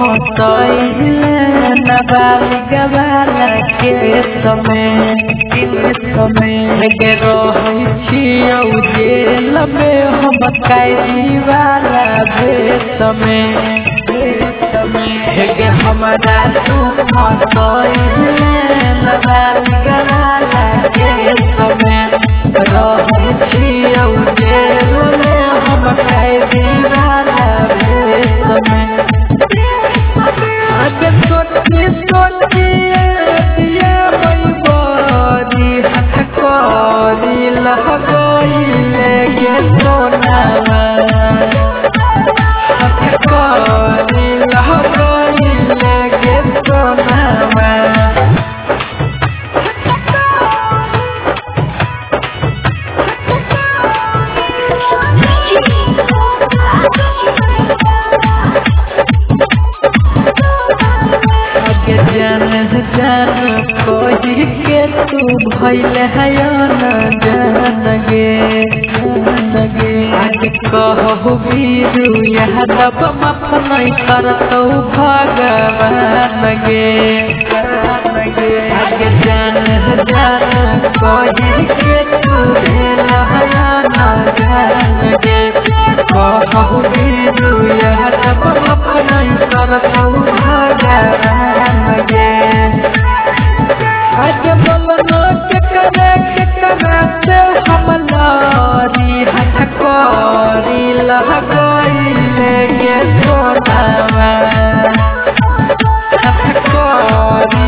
हंसइले नाबालिग वाला के समय के रहै छियौ जेल में हम कैदी वाला भेष में हेगे हमारा तू हंसइले नाबालिग वाला के समय रहै छियौ जेल में हम कैदी वाला भेष में सोची दिया बड़ी हथकड़ी लगइले गे सोनावा हथकड़ी लगइले गे सोनावा जान कोई के तू भइल है न जान गे आज कहू बीरू यह दब माफ नहीं करतौ भगवान गे आज जान कोई के तू भइल है न जान गे कहू बीरू यह दब माफ नहीं करतौ भगवान गे आज बोलनो के करे से हम लारी हथकड़ी लगइले गे सोनावा हथकड़ी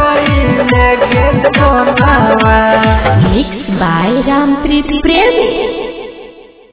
लगइले गे सोनावा मिक्स बाय रामप्रीत प्रेमी।